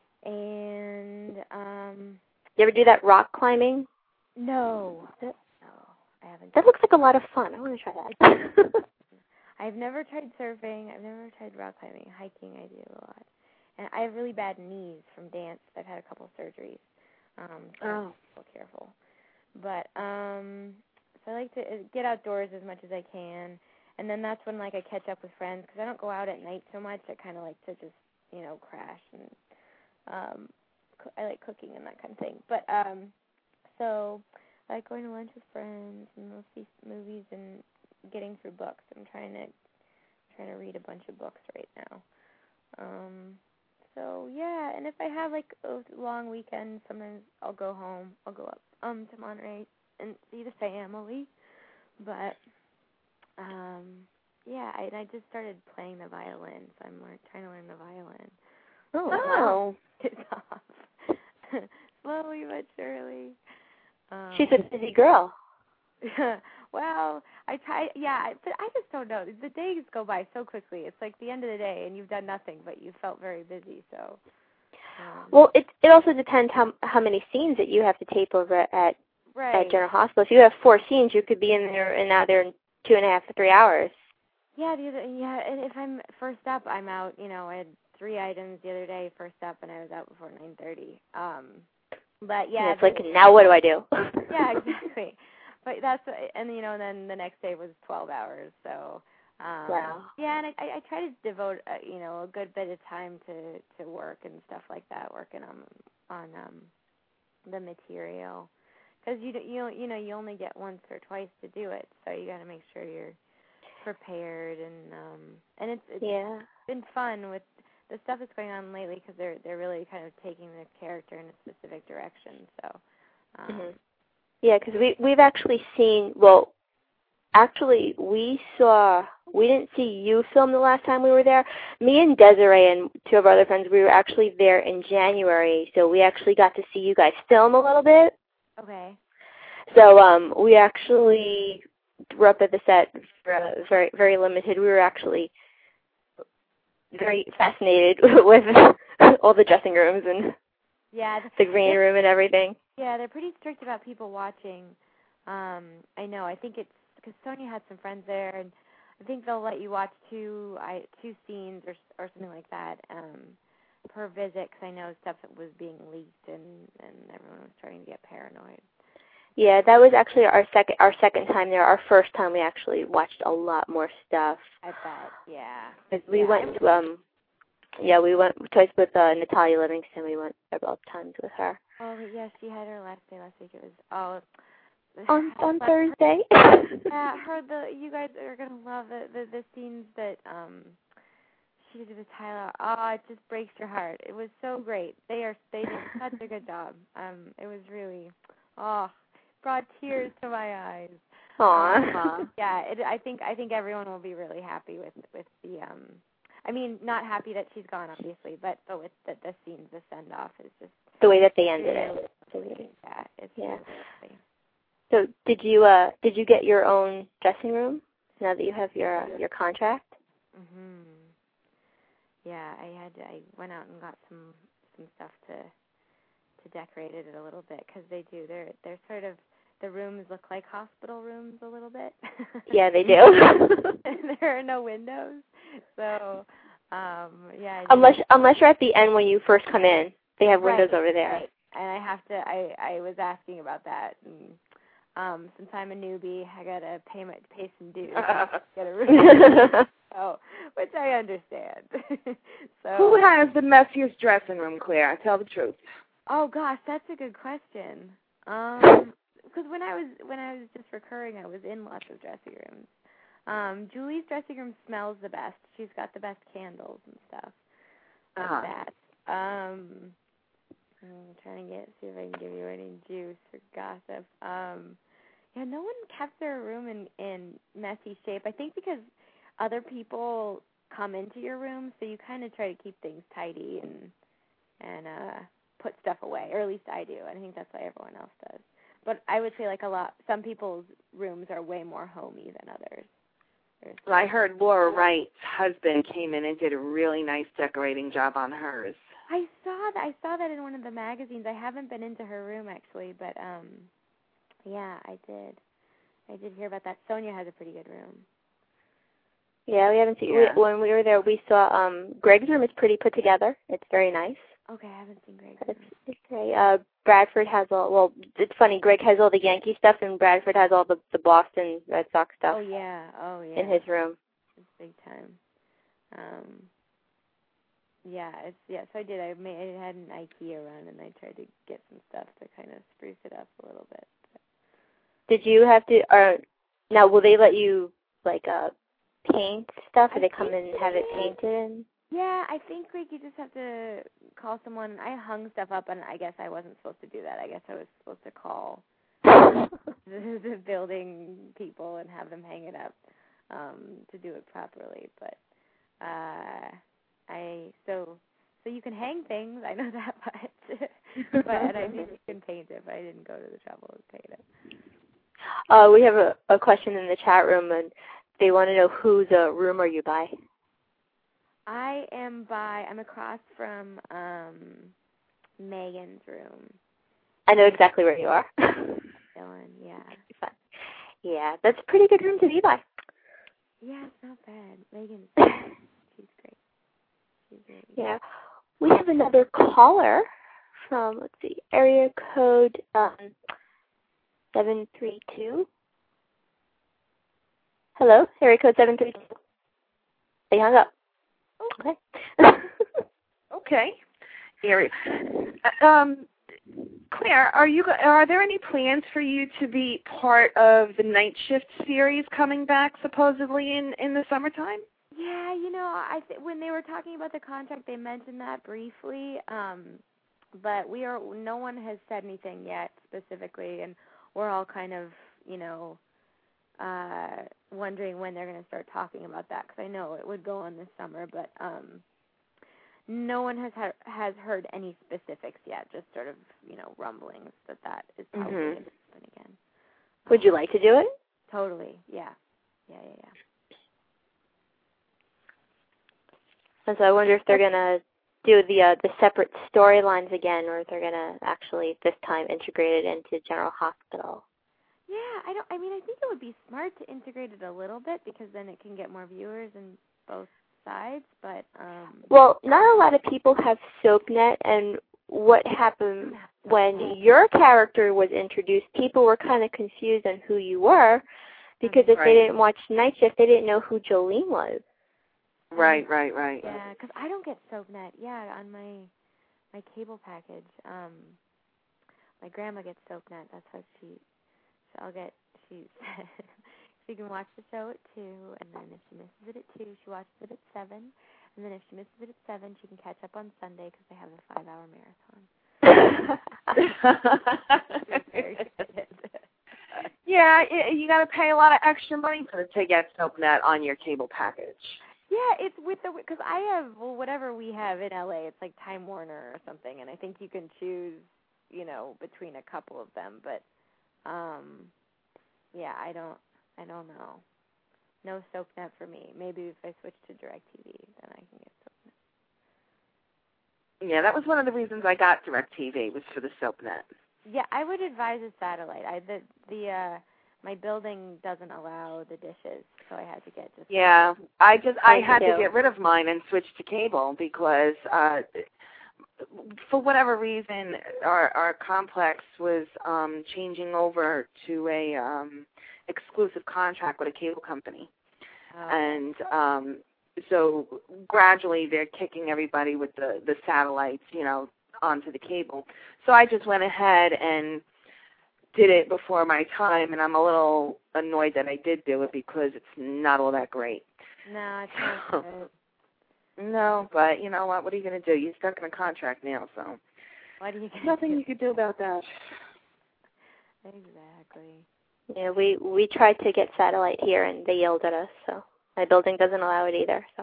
And um, you ever do that rock climbing? No, no, I haven't. That looks like a lot of fun. I want to try that. I've never tried surfing. I've never tried rock climbing. Hiking, I do a lot. And I have really bad knees from dance. I've had a couple surgeries. Um, so oh. I'm so careful. But um. So I like to get outdoors as much as I can, and then that's when like I catch up with friends because I don't go out at night so much. I kind of like to just you know crash and um, co- I like cooking and that kind of thing. But um, so I like going to lunch with friends, and we'll see movies and getting through books. I'm trying to trying to read a bunch of books right now. Um, so yeah, and if I have like a long weekend, sometimes I'll go home. I'll go up um to Monterey and see the family. But um, yeah, I, and I just started playing the violin, so I'm learn, trying to learn the violin. Oh, wow. It's off. Slowly but surely. Um, She's a busy girl. well, I try, yeah, but I just don't know. The days go by so quickly. It's like the end of the day, and you've done nothing, but you felt very busy. So. Um, Well, it it also depends how how many scenes that you have to tape over at right. at General Hospital. If you have four scenes, you could be in there and out there in two and a half to three hours. Yeah, the other, yeah, and if I'm first up, I'm out. You know, I had three items the other day, first up, and I was out before nine thirty. Um, but yeah, and it's like, now what do I do? Yeah, exactly. But that's, and you know, and then the next day was twelve hours. So um, wow. Yeah, and I, I, I try to devote, uh, you know, a good bit of time to, to work and stuff like that, working on on um, the material, because you you you know you only get once or twice to do it, so you got to make sure you're prepared, and um, and it's, it's yeah. been fun with the stuff that's going on lately, because they're they're really kind of taking the character in a specific direction. So. Um, mm-hmm. Yeah, because we we've actually seen. Well, actually, we saw. We didn't see you film the last time we were there. Me and Desiree and two of our other friends, we were actually there in January, so we actually got to see you guys film a little bit. Okay. So um, we actually were up at the set, uh, very very limited. We were actually very fascinated with all the dressing rooms and yeah, the green room and everything. Yeah, they're pretty strict about people watching. Um, I know. I think it's because Sonia had some friends there, and I think they'll let you watch two I, two scenes or or something like that um, per visit. Because I know stuff that was being leaked, and, and everyone was starting to get paranoid. Yeah, that was actually our second our second time there. Our first time we actually watched a lot more stuff. I bet. Yeah. Because we yeah, went to um, yeah, we went twice with uh, Natalia Livingston. We went several times with her. Oh yeah, she had her last day last week. It was oh. On on Thursday. Yeah, her the you guys are gonna love the the, the scenes that um she did with Tyler. Oh, it just breaks your heart. It was so great. They are they did such a good job. Um, it was really oh brought tears to my eyes. Aww. Um, yeah, it, I think I think everyone will be really happy with with the um. I mean, not happy that she's gone, obviously, but but with the the scenes, the send off is just the way that they ended really, it. Yeah, it's yeah. really So did you uh did you get your own dressing room now that you have your uh, your contract? Mhm. Yeah, I had to, I went out and got some some stuff to to decorate it a little bit, because they do. They're they're sort of the rooms look like hospital rooms a little bit. Yeah, they do. There are no windows, so um yeah. Unless unless you're at the end when you first come in, they have windows right, over there. Right. And I have to. I I was asking about that. And, Um, since I'm a newbie, I gotta pay my pay some dues. Get a room. So, which I understand. So, who has the messiest dressing room, Claire? Tell the truth. Oh gosh, that's a good question. Um, because when I was when I was just recurring, I was in lots of dressing rooms. Um, Julie's dressing room smells the best. She's got the best candles and stuff like uh-huh. that. Um, I'm trying to get see if I can give you any juice or gossip. Um, yeah, no one kept their room in, in messy shape. I think because other people come into your room, so you kind of try to keep things tidy and and uh, put stuff away, or at least I do. I think that's why everyone else does. But I would say like a lot. Some people's rooms are way more homey than others. Well, I heard Laura Wright's husband came in and did a really nice decorating job on hers. I saw that. I saw that in one of the magazines. I haven't been into her room actually, but um, yeah, I did. I did hear about that. Sonia has a pretty good room. Yeah, we haven't seen. Yeah. We, when we were there, we saw um Greg's room is pretty put together. It's very nice. Okay, I haven't seen Greg's It's, room. it's great. Uh, Bradford has all. Well, it's funny. Greg has all the Yankee stuff, and Bradford has all the the Boston Red Sox stuff. Oh yeah. Oh yeah. In his room. It's big time. Um. Yeah, it's yeah. So I did. I made. I had an IKEA run, and I tried to get some stuff to kind of spruce it up a little bit. But, did you have to, or now will they let you, like, uh, paint stuff? Or they come in and have it painted? Yeah, I think, like, you just have to call someone. I hung stuff up, and I guess I wasn't supposed to do that. I guess I was supposed to call the, the building people and have them hang it up um, to do it properly. But uh, I, so... So you can hang things, I know that much. But and I think you can paint it, but I didn't go to the trouble to paint it. Uh, we have a, a question in the chat room, and they want to know whose uh, room are you by? I am by, I'm across from um, Megan's room. I know exactly where you are. Dylan, yeah. Fun. Yeah, that's a pretty good room to be by. Yeah, it's not bad. Megan's, she's great. She's really good. Yeah. We have another caller from, let's see, area code um, seven three two. Hello, area code seven three two. They hung up. Okay. Okay. Area. Um, Claire, are you? Are there any plans for you to be part of the night shift series coming back supposedly in, in the summertime? Yeah, you know, I th- when they were talking about the contract, they mentioned that briefly. Um, but we are no one has said anything yet specifically, and we're all kind of, you know, uh, wondering when they're going to start talking about that, because I know it would go on this summer, but um, no one has ha- has heard any specifics yet. Just sort of, you know, rumblings that that is probably mm-hmm. going to happen again. Would you like to do it? Totally. Yeah. Yeah. Yeah. Yeah. And so I wonder if they're going to do the uh, the separate storylines again, or if they're going to actually this time integrate it into General Hospital. Yeah, I don't. I mean, I think it would be smart to integrate it a little bit, because then it can get more viewers in both sides. But um, well, not a lot of people have SoapNet, and what happened when your character was introduced, people were kind of confused on who you were, because if right. they didn't watch Night Shift, they didn't know who Jolene was. Right, right, right. Yeah, because I don't get SoapNet. Yeah, on my my cable package. Um, my grandma gets SoapNet. That's how she. So I'll get she. She can watch the show at two, and then if she misses it at two, she watches it at seven, and then if she misses it at seven, she can catch up on Sunday because they have a five-hour marathon. Yeah, it, you got to pay a lot of extra money for to get SoapNet on your cable package. Yeah, it's with the, because I have, well, whatever we have in L A, it's like Time Warner or something, and I think you can choose, you know, between a couple of them, but, um, yeah, I don't, I don't know. No SoapNet for me. Maybe if I switch to DirecTV, then I can get SoapNet. Yeah, that was one of the reasons I got DirecTV, was for the SoapNet. Yeah, I would advise a satellite. I, the, the, uh, my building doesn't allow the dishes, so I had to get just. Yeah, I just I had too. to get rid of mine and switch to cable because, uh, for whatever reason, our our complex was um, changing over to a um, exclusive contract with a cable company, Oh. and um, so gradually they're kicking everybody with the the satellites, you know, onto the cable. So I just went ahead and did it before my time, and I'm a little annoyed that I did do it because it's not all that great. No, it's not good. No, but you know what? What are you going to do? You're stuck in a contract now, so What are you gonna nothing do? you could do about that. Exactly. Yeah, we we tried to get satellite here, and they yelled at us, so my building doesn't allow it either. So.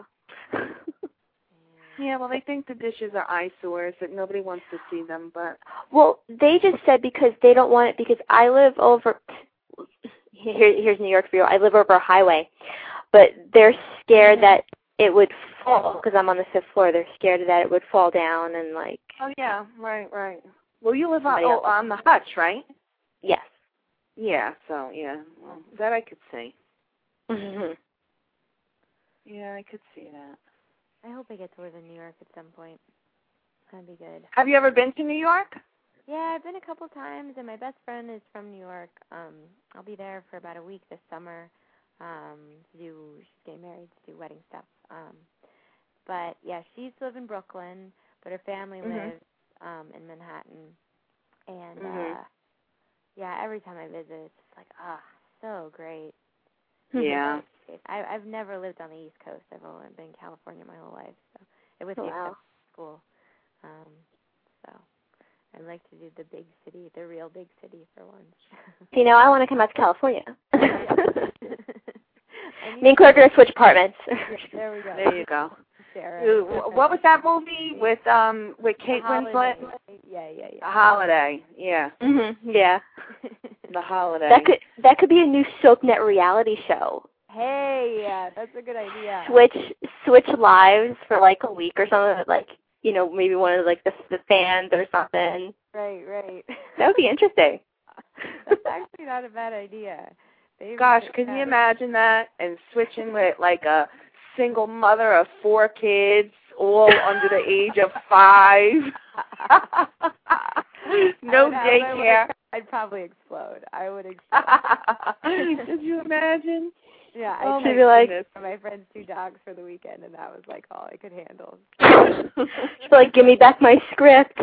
Yeah, well, they think the dishes are eyesores, that nobody wants to see them, but... Well, they just said because they don't want it, because I live over, here, here's New York for you, I live over a highway, but they're scared that it would fall, because I'm on the fifth floor, they're scared that it would fall down and, like... Oh, yeah, right, right. Well, you live on, oh, on the hutch, right? Yes. Yeah, so, yeah, well, that I could see. Mm-hmm. Yeah, I could see that. I hope I get to live in New York at some point. That'd be good. Have you ever been to New York? Yeah, I've been a couple times, and my best friend is from New York. Um, I'll be there for about a week this summer. Um, to do she's getting married to do wedding stuff. Um, but yeah, she used to live in Brooklyn, but her family Mhm. lives um in Manhattan. And Mhm. uh, yeah, every time I visit, it's just like, ah, so great. Yeah. I, I've never lived on the East Coast. I've only been in California my whole life, so it was the Wow. exception of school. Um, so I'd like to do the big city, the real big city for once. You know, I want to come out to California. And Me and Clark are going to switch apartments. there we go. There you go. Sarah. Ooh, what was that movie with um with Kate The Winslet? Holiday. Yeah, yeah, yeah. The Holiday. Yeah. Mhm. Yeah. The Holiday. That could that could be a new SoapNet reality show. Hey, yeah, that's a good idea. Switch switch lives for like a week or something. Like, you know, maybe one of like the the fans or something. Right, right. That would be interesting. That's actually not a bad idea. They Gosh, even- can you imagine that? And switching with like a single mother of four kids, all under the age of five. No I would- daycare. I'd probably explode. I would explode. Did you imagine? Yeah, I Oh tried my to like- goodness. for my friend's two dogs for the weekend, and that was like all I could handle. She's like, give me back my script.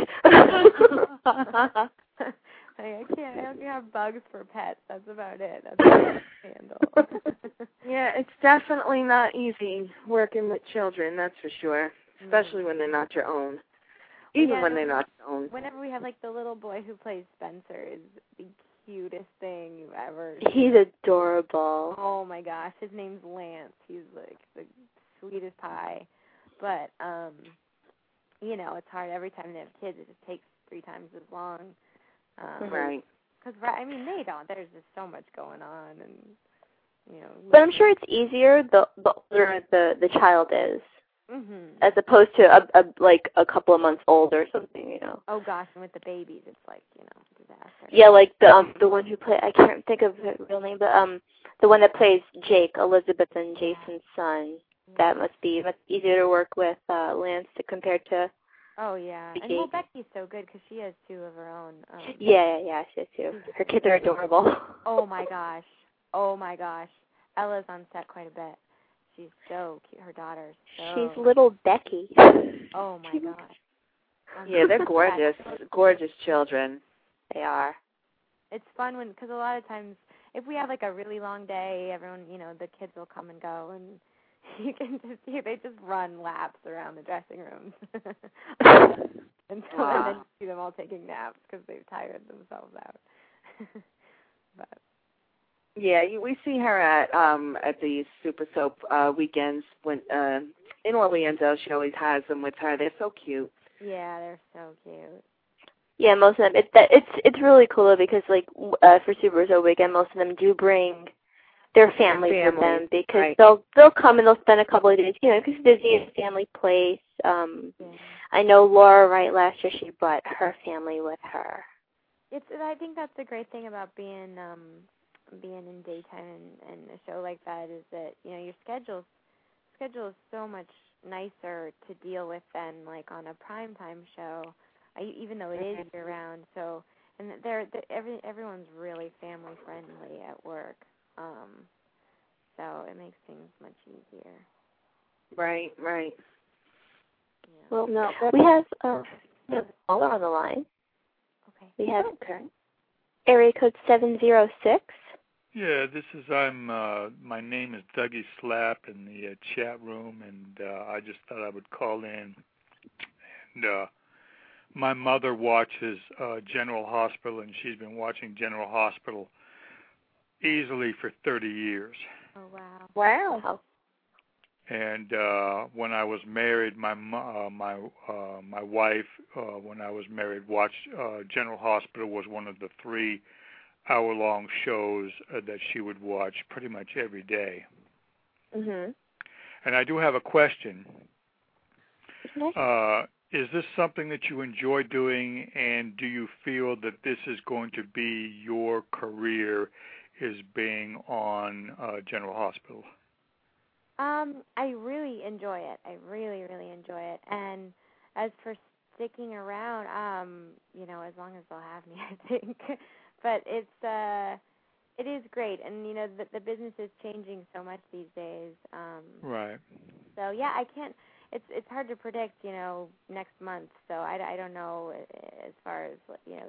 Like, I can't. I don't have bugs for pets. That's about it. That's all I can handle. Yeah, it's definitely not easy working with children, that's for sure. Especially when they're not your own. Even Yeah, when no, they're not your own. Whenever we have like the little boy who plays Spencer is the cutest thing you've ever. He's adorable. Oh my gosh, his name's Lance. He's like the sweetest pie. But um, you know, it's hard every time they have kids. It just takes three times as long. Um, Right. Because I mean, they don't. There's just so much going on, and you know. But I'm sure it's easier the the older the the child is, Mhm. as opposed to a, a like a couple of months old or something, you know. Oh gosh, and with the babies, it's like, you know, disaster. Yeah, like the um the one who play I can't think of her real name, but um the one that plays Jake, Elizabeth and Jason's son. That must be much easier to work with uh Lance to compared to. Oh yeah, and Jake. well, Becky's so good because she has two of her own. Um, Yeah, yeah, yeah, she is too. Her kids are adorable. Oh my gosh, oh my gosh, Ella's on set quite a bit. She's so cute. Her daughter's so. She's little Becky. Oh my gosh. I'm Yeah, they're so gorgeous, impressed. gorgeous children. They are. It's fun when, because a lot of times, if we have like a really long day, everyone, you know, the kids will come and go, and you can just see they just run laps around the dressing rooms. and so Wow. and then you see them all taking naps because they've tired themselves out. But Yeah, you, we see her at um at the Super Soap uh weekends when uh in Orlando. She always has them with her. They're so cute. yeah, they're so cute. Yeah, most of them. It's that it's it's really cool though, because like w- uh, for Super Show weekend, most of them do bring their families with them families, because right. they'll they'll come and they'll spend a couple of days, you know, because Disney is a family place. Um, Yeah. I know Laura Wright last year she brought her family with her. It's. I think that's the great thing about being um being in daytime and, and a show like that is that, you know, your schedule schedule is so much nicer to deal with than like on a primetime show, I, even though it is year round. So and they're, they're every everyone's really family friendly at work. Um, so it makes things much easier. Right, right. Yeah. Well, No, we have uh, we have a caller on the line. Okay. We have Okay. area code seven zero six. Yeah, this is I'm. Uh, my name is Dougie Slap in the uh, chat room, and uh, I just thought I would call in. And uh, my mother watches uh, General Hospital, and she's been watching General Hospital easily for thirty years. Oh wow. Wow. And uh, when I was married, my mo- uh, my uh, my wife, uh, when I was married, watched uh, General Hospital was one of the three hour-long shows uh, that she would watch pretty much every day. Mhm. And I do have a question. Okay. Uh, is this something that you enjoy doing, and do you feel that this is going to be your career, is being on uh, General Hospital? Um, I really enjoy it. I really, really enjoy it. And as for sticking around, um, you know, as long as they'll have me, I think. But it's uh, it is great, and you know, the the business is changing so much these days. Um, Right. So yeah, I can't. It's it's hard to predict, you know, next month. So I, I don't know as far as, you know,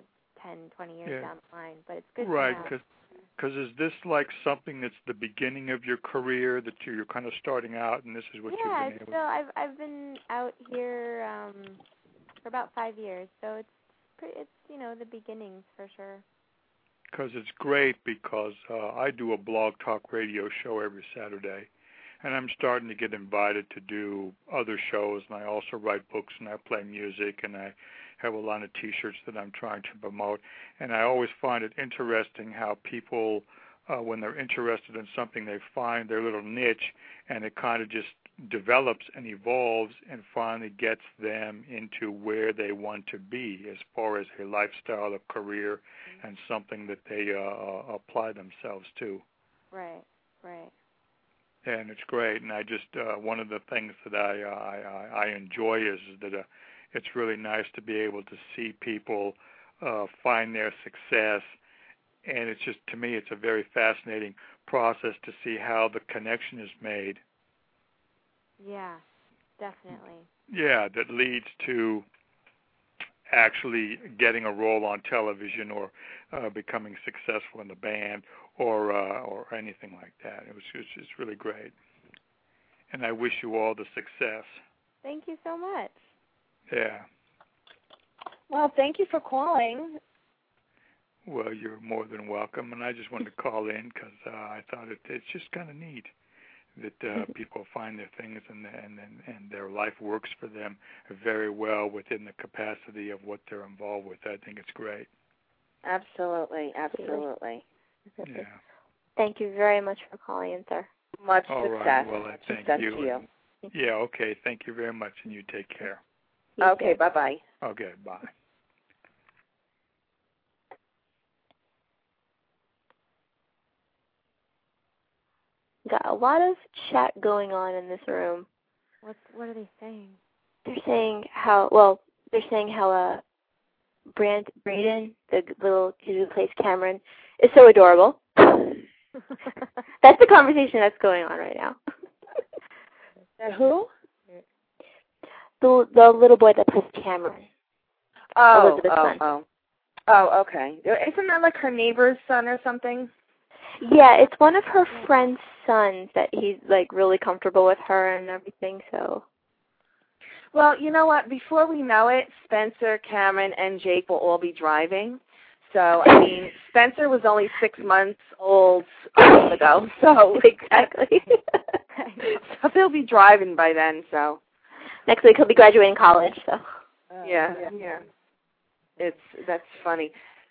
ten, twenty years Yeah. down the line. But it's good Right, to know. because is this like something that's the beginning of your career, that you're kind of starting out, and this is what yeah, you've been able so I've I've been out here um, for about five years, so it's pretty, it's you know the beginnings for sure. Because it's great, because uh, I do a blog talk radio show every Saturday, and I'm starting to get invited to do other shows, and I also write books, and I play music, and I have a lot of T-shirts that I'm trying to promote, and I always find it interesting how people, uh, when they're interested in something, they find their little niche, and it kind of just develops and evolves and finally gets them into where they want to be as far as a lifestyle, a career, mm-hmm. and something that they uh, apply themselves to. Right, right. And it's great, and I just uh, one of the things that I uh, I, I enjoy is, is that uh, it's really nice to be able to see people uh, find their success, and it's just, to me, it's a very fascinating process to see how the connection is made. Yeah, definitely. Yeah, that leads to actually getting a role on television or uh, becoming successful in the band or uh, or anything like that. It was just, it's really great, and I wish you all the success. Thank you so much. Yeah. Well, thank you for calling. Well, you're more than welcome, and I just wanted to call in because uh, I thought it, it's just kind of neat that uh, people find their things and and and their life works for them very well within the capacity of what they're involved with. I think it's great. Absolutely, absolutely. Yeah. Thank you very much for calling in, sir. Much All success. right. Well, I thank success you. to you. Yeah. Okay. Thank you very much, and you take care. You okay. too. Bye bye. Okay. Bye. Got a lot of chat going on in this room. What's what are they saying? They're saying how well they're saying how uh Brand Braden, the little kid who plays Cameron, is so adorable. That's the conversation that's going on right now. And who? The the little boy that plays Cameron. Oh, Elizabeth's oh, son. oh. Oh, okay. Isn't that like her neighbor's son or something? Yeah, it's one of her friend's sons that he's like really comfortable with her and everything, so. Well, you know what? Before we know it, Spencer, Cameron, and Jake will all be driving. So, I mean, Spencer was only six months old a month ago, so exactly. So he'll be driving by then. So next week he'll be graduating college. So. Uh, yeah, yeah, yeah. It's that's funny.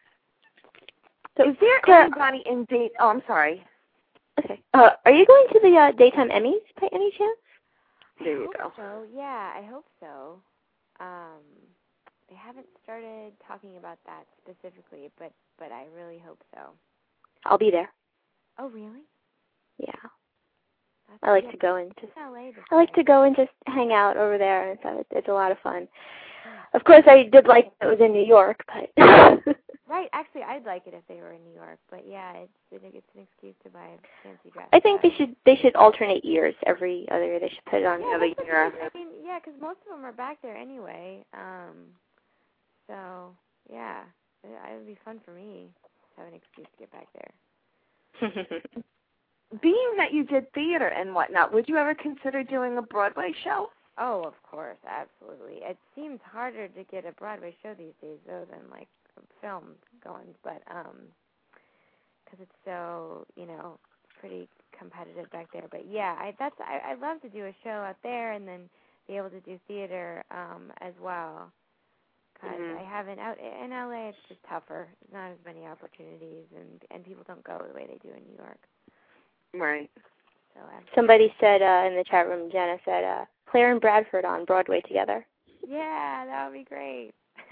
So, is there Sarah, anybody in date? Oh, I'm sorry. Okay. Uh, are you going to the uh, daytime Emmys by any chance? There you go. So yeah, I hope so. Um, they haven't started talking about that specifically, but but I really hope so. I'll be there. Oh really? Yeah. That's I like good. to go and just. L A this I like way. to go and just hang out over there, and so it's, it's a lot of fun. Of course, I did like it was in New York, but. Right. Actually, I'd like it if they were in New York, but yeah, it's it's an excuse to buy a fancy dress. I think they should they should alternate years every other year. They should put it on yeah, the other that's year. what I mean, yeah, because most of them are back there anyway. Um, so yeah, it, it would be fun for me to have an excuse to get back there. Being that you did theater and whatnot, would you ever consider doing a Broadway show? Oh, of course, absolutely. It seems harder to get a Broadway show these days, though, than like film going, but um, because it's so, you know, pretty competitive back there. But yeah, I that's I I'd love to do a show out there and then be able to do theater um as well. Because mm-hmm. I haven't out in L A. It's just tougher. There's not as many opportunities, and and people don't go the way they do in New York. Right. So absolutely. Somebody said uh, in the chat room, Jenna said, uh, Claire and Bradford on Broadway together. Yeah, that would be great.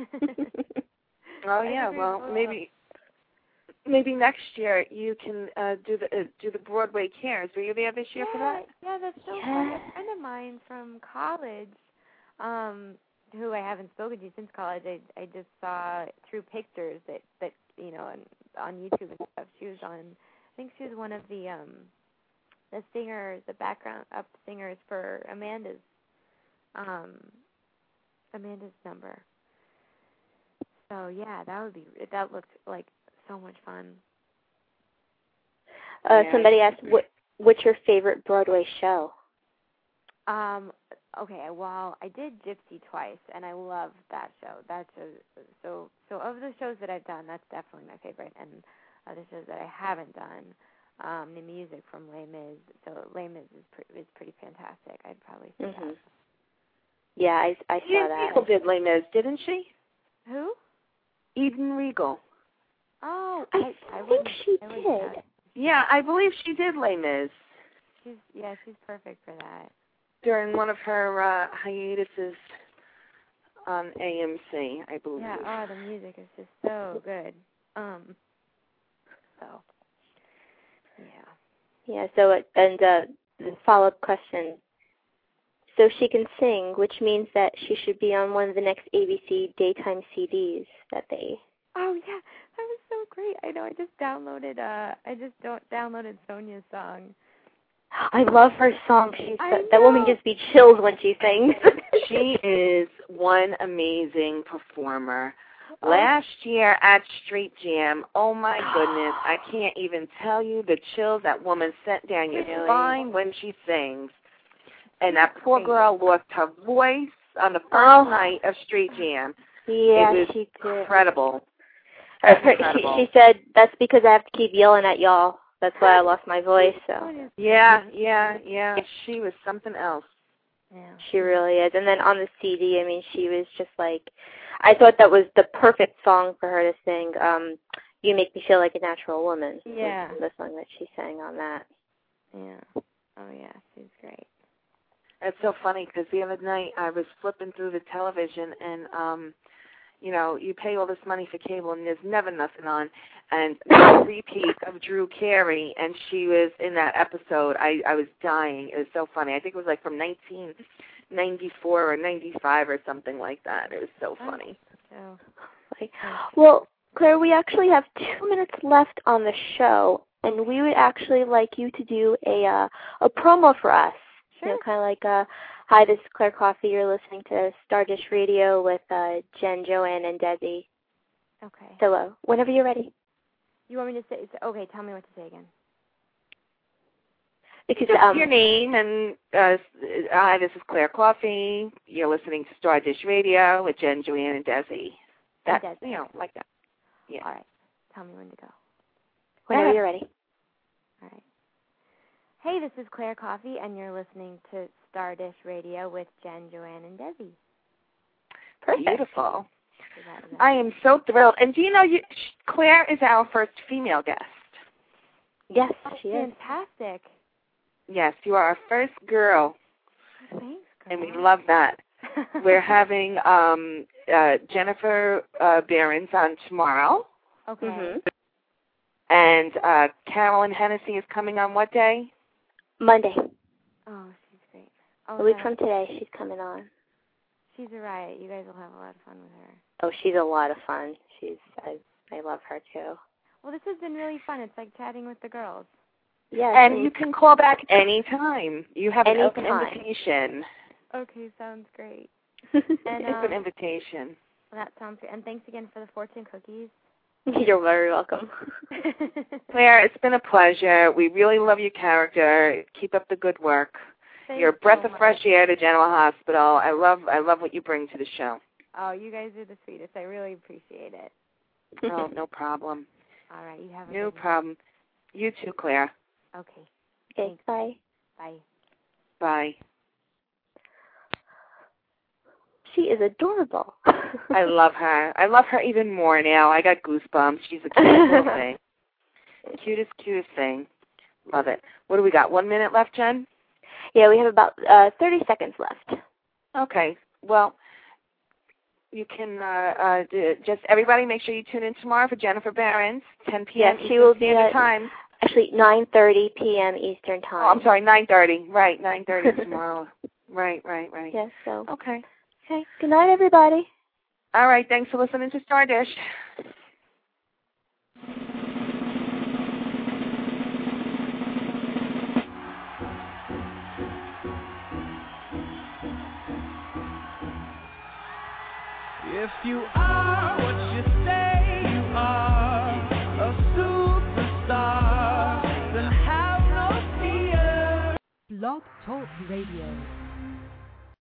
Oh yeah, well maybe maybe next year you can uh, do the uh, do the Broadway Cares. Were you there this year yeah, for that? Yeah, that's so yeah. funny. A friend of mine from college, um, who I haven't spoken to since college, I I just saw through pictures that that you know on, on YouTube and stuff. She was on. I think she was one of the um the singers, the background up singers for Amanda's um Amanda's number. So yeah, that would be that looked like so much fun. Uh, Yeah. Somebody asked, what what's your favorite Broadway show? Um. Okay. Well, I did Gypsy twice, and I love that show. That show. So so of the shows that I've done, that's definitely my favorite. And other shows that I haven't done, um, the music from Les Mis. So Les Mis is pre- is pretty fantastic. I'd probably say Mm-hmm. that. Yeah, I I saw Eden that. Regal did Les Mis, didn't she? Who? Eden Regal. Oh, I, I, I think wouldn't- she I wouldn't did. doubt- Yeah, I believe she did Les Mis She's yeah, she's perfect for that. during one of her uh, hiatuses on A M C, I believe. Yeah. Oh, the music is just so good. Um. So. Yeah. Yeah. So it, and uh, the follow-up question. So she can sing, which means that she should be on one of the next A B C daytime C Ds that they. Oh yeah, that was so great. I know. I just downloaded. Uh, I just don't downloaded Sonia's song. I love her song. She's I that woman know. gives me chills when she sings. She is one amazing performer. Oh. Last year at Street Jam, oh my goodness, I can't even tell you the chills that woman sent down your Really? spine when she sings. And that poor Great. girl lost her voice on the first Oh. night of Street Jam. Yeah, it was she did. incredible. Uh, her- incredible. she, she said that's because I have to keep yelling at y'all. That's why I lost my voice. So Sonia's Yeah, yeah, yeah. She was something else. Yeah. she really is. And then on the C D, I mean, she was just like, I thought that was the perfect song for her to sing. Um, You Make Me Feel Like a Natural Woman. was Yeah. the song that she sang on that. Yeah. Oh yeah, she's great. It's so funny because the other night I was flipping through the television and, um, you know, you pay all this money for cable and there's never nothing on. And a repeat of Drew Carey, and she was in that episode. I, I was dying. It was so funny. I think it was like from nineteen ninety-four or ninety-five or something like that. It was so funny. So. Like, well, Claire, we actually have two minutes left on the show, and we would actually like you to do a uh, a promo for us. Sure. You know, kind of like, uh, hi, this is Claire Coffey. You're listening to Star Dish Radio with uh, Jen, Joanne, and Desi. Okay. So uh, whenever you're ready. You want me to say? Okay, tell me what to say again. Because Just um, your name and, uh, hi, this is Claire Coffey. You're listening to Star Dish Radio with Jen, Joanne, and Desi. That, And Desi. you know, like that. Yeah. All right. Tell me when to go. whenever ahead. you're ready. All right. Hey, this is Claire Coffey, and you're listening to Star Dish Radio with Jen, Joanne, and Desi. Perfect. Beautiful. Is that, is that I am so thrilled. And do you know, you, Claire is our first female guest. Yes, Oh, she is. fantastic. Yes, you are our first girl, Thanks, girl. and we love that. We're having um, uh, Jennifer uh, Behrens on tomorrow, Okay. Mm-hmm. and uh, Carolyn Hennessy is coming on what day? Monday. Oh, she's great. Oh, A week that- from today, she's coming on. She's a riot. You guys will have a lot of fun with her. Oh, she's a lot of fun. She's I I love her too. Well, this has been really fun. It's like chatting with the girls. Yes, And you can call back anytime. You have an open Anytime. invitation. Okay, sounds great. and, And, Open um, invitation. Well, that sounds good. And thanks again for the fortune cookies. you're very welcome. Claire, it's been a pleasure. We really love your character. Keep up the good work. Thanks You're a breath so of fresh much. air to General Hospital. I love I love what you bring to the show. Oh, you guys are the sweetest. I really appreciate it. Oh, no problem. All right, you have a No good problem. You too, Claire. one. Okay, Okay, bye. bye. Bye. She is adorable. I love her. I love her even more now. I got goosebumps. She's the cutest little thing. Cutest, cutest thing. Love it. What do we got? One minute left, Jen? Yeah, we have about uh, thirty seconds left. Okay. Well, you can uh, uh, d- just everybody make sure you tune in tomorrow for Jennifer Behrens, ten p.m. Yes, she Eastern will be Standard at time. actually nine thirty p.m. Eastern time. Oh, I'm sorry, nine thirty. Right, nine thirty tomorrow. Right, right, right. Yes, so. Okay. Okay. Good night, everybody. All right. Thanks for listening to Star Dish. If you are what you say you are, a superstar, then have no fear. Blog Talk Radio.